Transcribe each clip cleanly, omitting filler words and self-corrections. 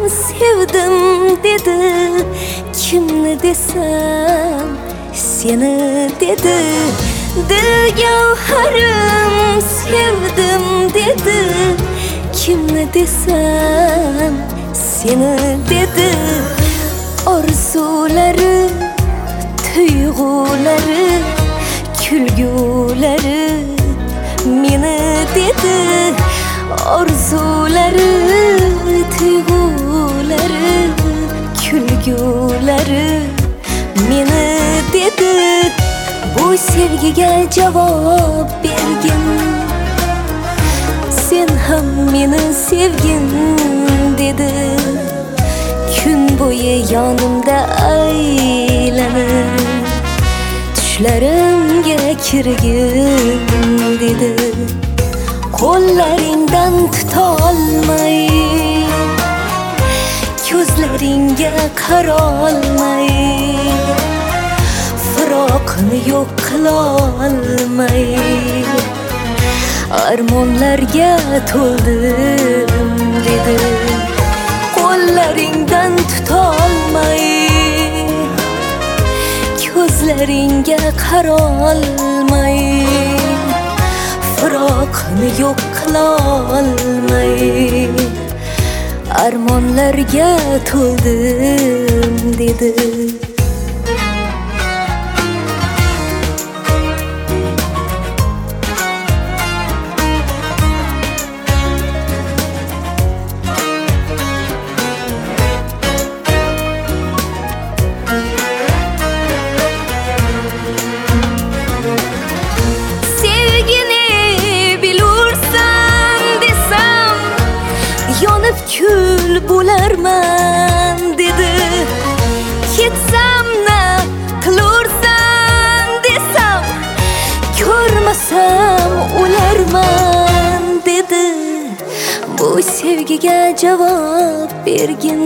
sevdim dedi. Kimni desem seni dedi. Dil gavharim sevdim dedi. Kimni desem seni dedi. Orzulari, tuyg'ulari, kulgulari meni dedi. Orzulari, tuyg'ulari, kulgulari meni dedi. Bu sevgiga javob bergin, sen ham meni sevgin dedi. Kun bo'yi yonimda aylanib, tushlarimga kirgin dedi. Qo'llaringdan tutolmay, ko'zlaringga qarolmay, firoqni yo'q qilolmay, armonlarga to'ldim dedi. Qo'llaringdan tutolmay, ko'zlaringga qarolmay, firoqni yo'q qilolmay, armonlarga to'ldim dedi. Kül bo'larman dedi. Ketsamna qilursan desam, ko'rmasam o'larman dedi. Bu sevgiga javob bergin,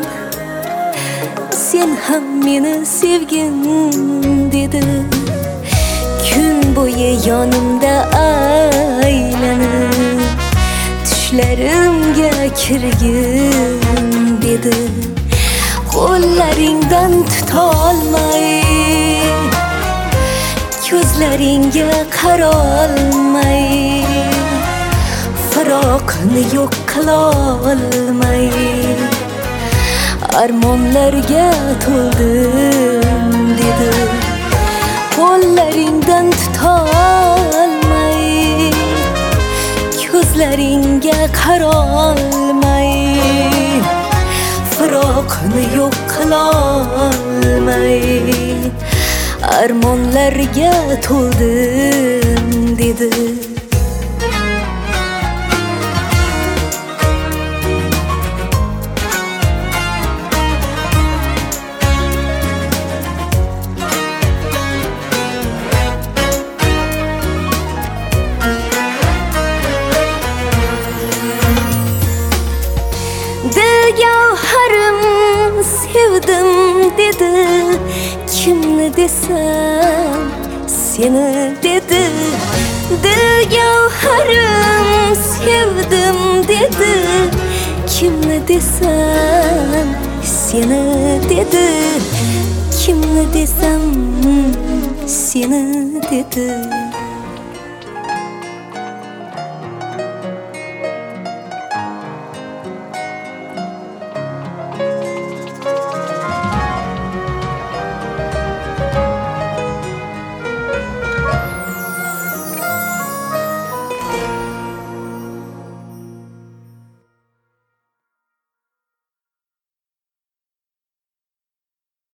sen ham meni sevgin dedi. Kun bo'yi yonimda aylanib, tushlarimga kirgin dedi. Qo'llaringdan tutolmay, ko'zlaringga qarolmay, firoqni yo'q qilolmay, armonlarga to'ldim dedi. Qo'llaringdan tutolmay, ko'zlaringga qarolmay, firoqni yo'q qilolmay, armonlarga to'ldim dedi. Gavharim sevdim dedi. Kimni desem seni dedi. Dil gavharim sevdim dedi. Kimni desem seni dedi. Kimni desem seni dedi.